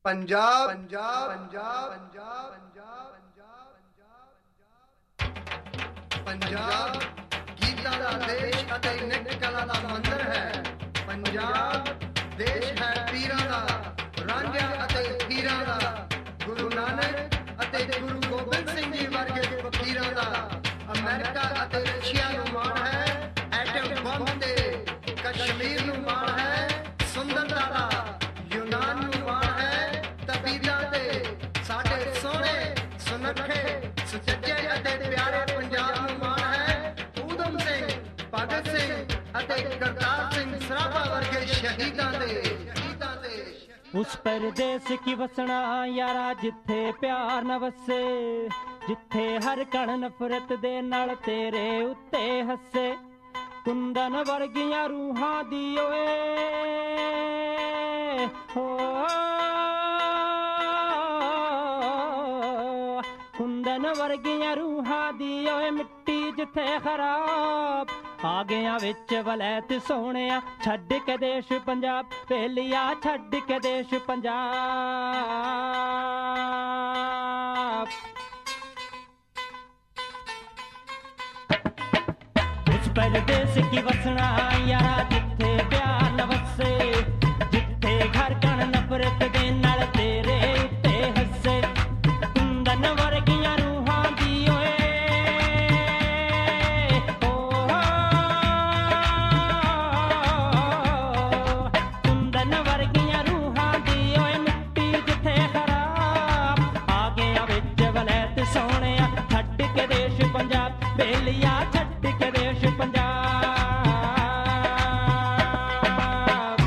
पंजाब पंजाब पंजाब पंजाब पंजाब पंजाब गीता दा देश अते नित कला दा मंदिर है। पंजाब देश है पीरां दा, रांझा अते पीरां दा, गुरु नानक अते गुरु गोबिंद सिंह जी वर्गे फकीरां दा। अमेरिका अते रशिया नूं माण है, एटम बम ते कश्मीर नूं माण है, सुंदरता दा यूनान नूं माण है, तबीयतां ते साडे सोहणे सुनखे सुचज्जे अते प्यारे पंजाब नूं माण है। ऊधम सिंह, भगत सिंह अते करतार सिंह सराभा वर्गे शहीदां दे उस परदेस की वसना यारा जिथे प्यार न वसे, जिथे हर कण नफरत दे नाल तेरे उत्ते हसे। कुंदन वर्गियां रूहां दी ओए हो, कुंदन वर्गियां रूहां दी ओए मिट्टी जिथे खराब आ गया विच वलैत सोहणिया। छड्ड के देश पंजाब वेलिया, छड्ड के देश पंजाब। उस परदेस की वसना यारा जिथे प्यार न वसे, जिथे घर कण नफरत दे नाल तेरे उत्ते हसे। कुंदन वर्गियां रूहां दी ओए सोहणिया। छड्ड के देश पंजाब वेलिया, छड्ड के देश पंजाब।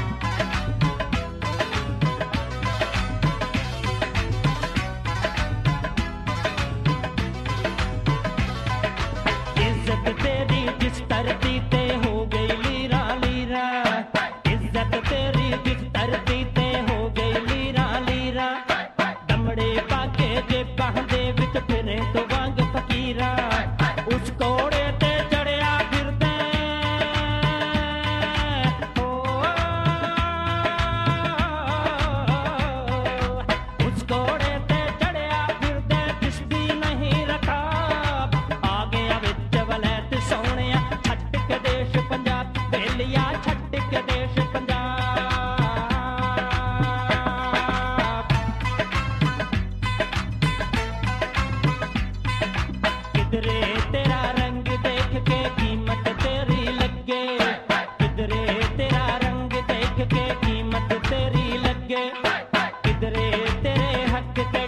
इज्जत तेरी जिस धरती ते हो गई लीरा लीरा, इज्जत तेरी जिस धरती ते हो गई लीरा लीरा। दमड़े पाके जे बांधे विच फिरे तो वांग फकीरा, उस कोड़े ते चढ़िया फिरदे हो, उस कोड़े ते चढ़िया फिरदे जिसदी नहीं रकाब। आ गया विच वलैत सोहणिया, छड्ड के देश पंजाब वेलिया, छड्ड के देश पंजाब। किधरे तेरा रंग देख के कीमत तेरी लगे, किधरे तेरा रंग देख के कीमत तेरी लगे। किधरे तेरे हक के